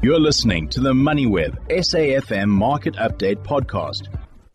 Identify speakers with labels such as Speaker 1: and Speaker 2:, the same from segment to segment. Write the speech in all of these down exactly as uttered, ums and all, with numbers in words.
Speaker 1: You're listening to the MoneyWeb S A F M Market Update Podcast.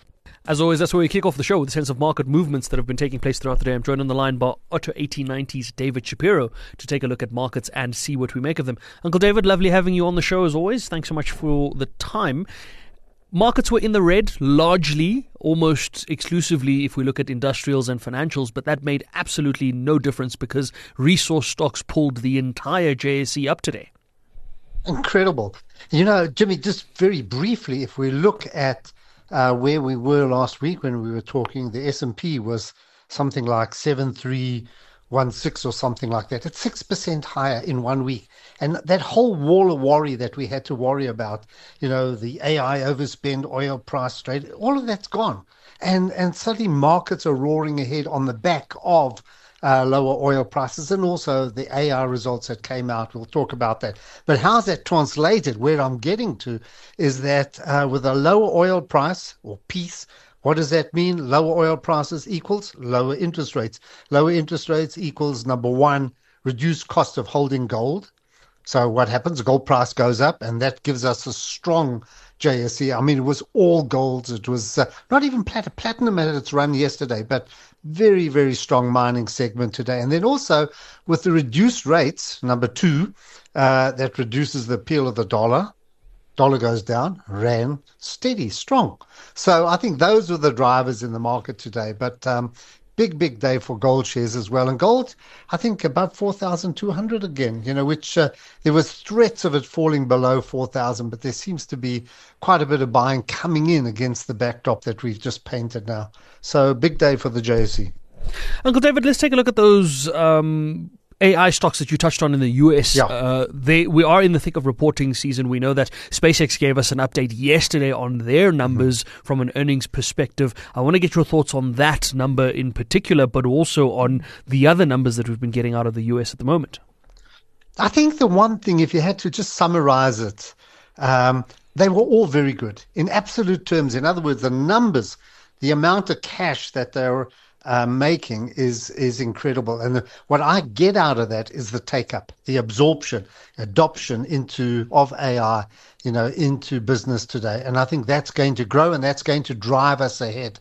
Speaker 2: As always, that's where we kick off the show with a sense of market movements that have been taking place throughout the day. I'm joined on the line by Otto eighteen ninety's David Shapiro to take a look at markets and see what we make of them. Uncle David, lovely having you on the show as always. Thanks so much for the time. Markets were in the red, largely, almost exclusively if we look at industrials and financials, but that made absolutely no difference because resource stocks pulled the entire J S E up today.
Speaker 3: Incredible. You know, Jimmy, just very briefly, if we look at uh, where we were last week when we were talking, the S and P was something like seven three one six or something like that. It's six percent higher in one week. And that whole wall of worry that we had to worry about, you know, the A I overspend, oil price trade, all of that's gone. And, and suddenly markets are roaring ahead on the back of Uh, lower oil prices and also the A I results that came out. We'll talk about that. But how's that translated? Where I'm getting to is that uh, with a lower oil price or piece, what does that mean? Lower oil prices equals lower interest rates. Lower interest rates equals, number one, reduced cost of holding gold. So what happens? Gold price goes up, and that gives us a strong J S E. I mean, it was all golds. It was uh, not even plat- platinum had its run yesterday, but very, very strong mining segment today. And then also with the reduced rates, number two, uh, that reduces the appeal of the dollar. Dollar goes down, rand steady, strong. So I think those were the drivers in the market today. But um, big, big day for gold shares as well. And gold, I think above four thousand two hundred again, you know, which uh, there was threats of it falling below four thousand, but there seems to be quite a bit of buying coming in against the backdrop that we've just painted now. So big day for the J S E.
Speaker 2: Uncle David, let's take a look at those um, A I stocks that you touched on in the U S.
Speaker 3: Yeah.
Speaker 2: Uh, they we are in the thick of reporting season. We know that SpaceX gave us an update yesterday on their numbers mm-hmm. from an earnings perspective. I want to get your thoughts on that number in particular, but also on the other numbers that we've been getting out of the U S at the moment.
Speaker 3: I think the one thing, if you had to just summarize it, um, they were all very good in absolute terms. In other words, the numbers, the amount of cash that they're uh, making is is incredible. And the, what I get out of that is the take-up, the absorption, adoption into of A I, you know, into business today. And I think that's going to grow and that's going to drive us ahead.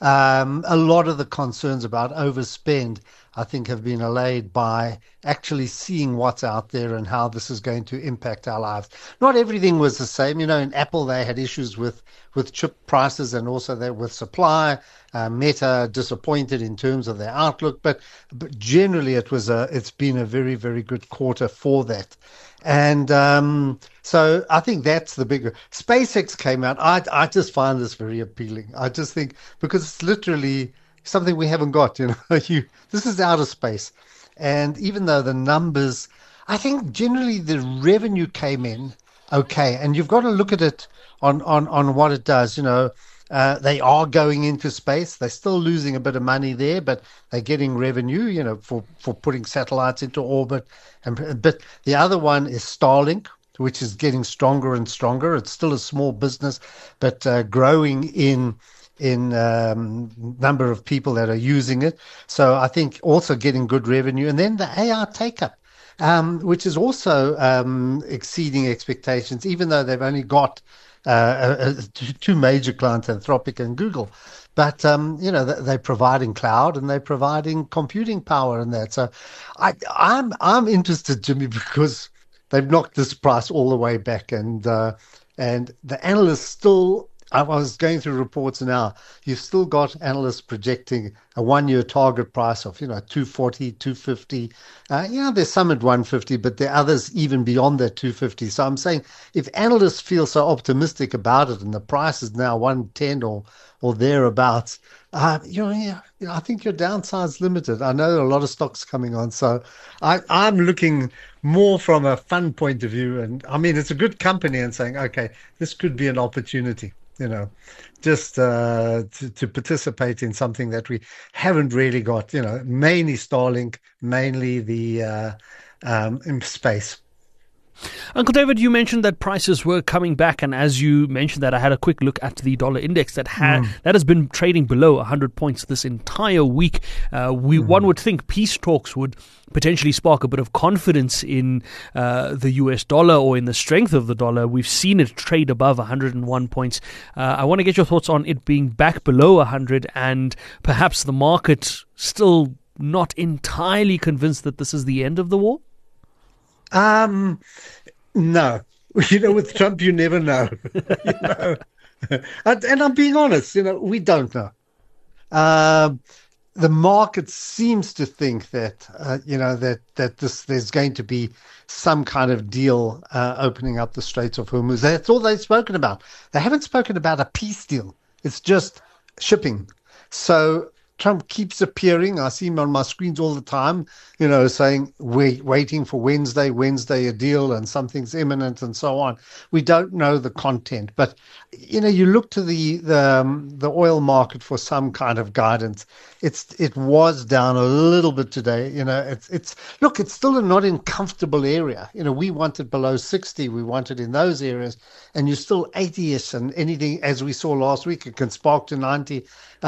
Speaker 3: Um, a lot of the concerns about overspend, I think, have been allayed by actually seeing what's out there and how this is going to impact our lives. Not everything was the same. You know, in Apple, they had issues with, with chip prices and also there with supply. Uh, Meta disappointed in terms of their outlook, but, but generally it was a, it's been a very, very good quarter for that. And um, so I think that's the bigger. SpaceX came out. I, I just find this very appealing. I just think because it's literally something we haven't got, you know, you, this is outer space. And even though the numbers, I think generally the revenue came in okay. And you've got to look at it on, on, on what it does, you know. Uh, they are going into space. They're still losing a bit of money there, but they're getting revenue, you know, for, for putting satellites into orbit. And but the other one is Starlink, which is getting stronger and stronger. It's still a small business, but uh, growing in in um, number of people that are using it. So I think also getting good revenue. And then the A I take-up, um, which is also um, exceeding expectations, even though they've only got uh, uh, two major clients, Anthropic and Google. But, um, you know, they're providing cloud and they're providing computing power and that. So I, I'm I'm interested, Jimmy, because they've knocked this price all the way back. And, uh, and the analysts still, I was going through reports now, you've still got analysts projecting a one-year target price of, you know, two forty, two fifty. Uh, you know, there's some at one fifty, but there are others even beyond that two fifty. So I'm saying if analysts feel so optimistic about it and the price is now one ten or or thereabouts, uh, you know, yeah, you know, I think your downside's limited. I know there are a lot of stocks coming on, so I, I'm looking more from a fun point of view. And I mean, it's a good company and saying, okay, this could be an opportunity. You know, just uh, to, to participate in something that we haven't really got, you know, mainly Starlink, mainly the uh, um, in space.
Speaker 2: Uncle David, you mentioned that prices were coming back, and as you mentioned that, I had a quick look at the dollar index that ha- mm. that has been trading below one hundred points this entire week. Uh, we mm. One would think peace talks would potentially spark a bit of confidence in uh, the U S dollar or in the strength of the dollar. We've seen it trade above one hundred one points. Uh, I want to get your thoughts on it being back below one hundred, and perhaps the market still not entirely convinced that this is the end of the war.
Speaker 3: Um, no, you know, with Trump, you never know, you know, and, and I'm being honest, you know, we don't know. Um, the market seems to think that, uh, you know, that, that this, there's going to be some kind of deal, uh, opening up the Straits of Hormuz. That's all they've spoken about. They haven't spoken about a peace deal. It's just shipping. So Trump keeps appearing. I see him on my screens all the time, you know, saying, wait, waiting for Wednesday, Wednesday, a deal, and something's imminent, and so on. We don't know the content. But, you know, you look to the the, um, the oil market for some kind of guidance. It's It was down a little bit today. You know, it's, it's look, it's still a not in comfortable area. You know, we want it below sixty. We want it in those areas. And you're still eighty-ish, and anything, as we saw last week, it can spark to ninety,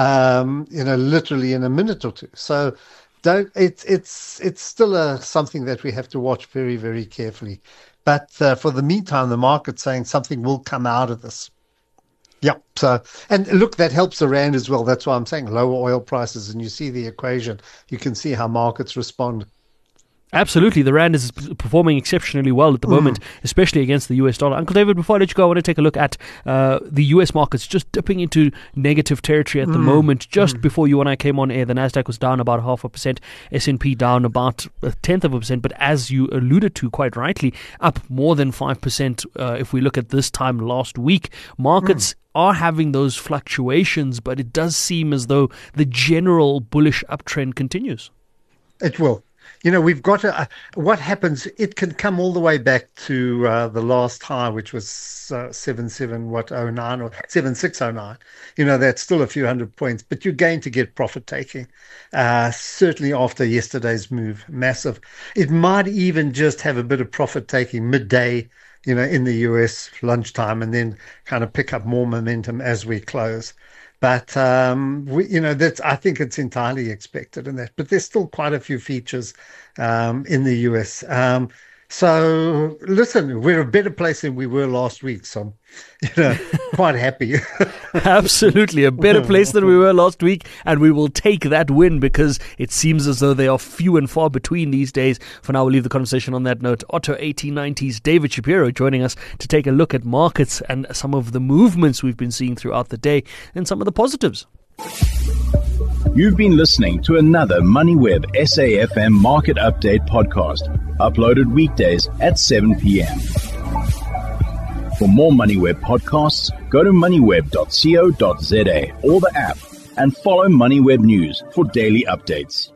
Speaker 3: um, you know, literally in a minute or two. So don't, it's it's it's still a, something that we have to watch very, very carefully. But uh, for the meantime, the market's saying something will come out of this. Yeah. So, and look, that helps the rand as well. That's why I'm saying lower oil prices, and you see the equation. You can see how markets respond.
Speaker 2: Absolutely. The rand is performing exceptionally well at the moment, mm. especially against the U S dollar. Uncle David, before I let you go, I want to take a look at uh, the U S markets just dipping into negative territory at mm. the moment. Just mm. before you and I came on air, the Nasdaq was down about half a percent, S and P down about a tenth of a percent, but as you alluded to quite rightly, up more than five percent uh, if we look at this time last week. Markets mm. are having those fluctuations, but it does seem as though the general bullish uptrend continues.
Speaker 3: It will. You know, we've got to, uh, what happens, it can come all the way back to uh, the last high, which was uh, seven seven what oh nine or seven six oh nine. You know, that's still a few hundred points, but you're going to get profit taking. Uh, certainly after yesterday's move, massive. It might even just have a bit of profit taking midday, you know, in the U S lunchtime, and then kind of pick up more momentum as we close. But, um, we, you know, that's, I think it's entirely expected in that. But there's still quite a few features um, in the U S. Um, so, listen, we're a better place than we were last week. So, you know, quite happy.
Speaker 2: Absolutely. A better place than we were last week. And we will take that win because it seems as though they are few and far between these days. For now, we'll leave the conversation on that note. Otto eighteen ninety's David Shapiro joining us to take a look at markets and some of the movements we've been seeing throughout the day and some of the positives.
Speaker 1: You've been listening to another MoneyWeb S A F M Market Update podcast, uploaded weekdays at seven p.m. For more MoneyWeb podcasts, go to moneyweb dot co dot za or the app and follow MoneyWeb News for daily updates.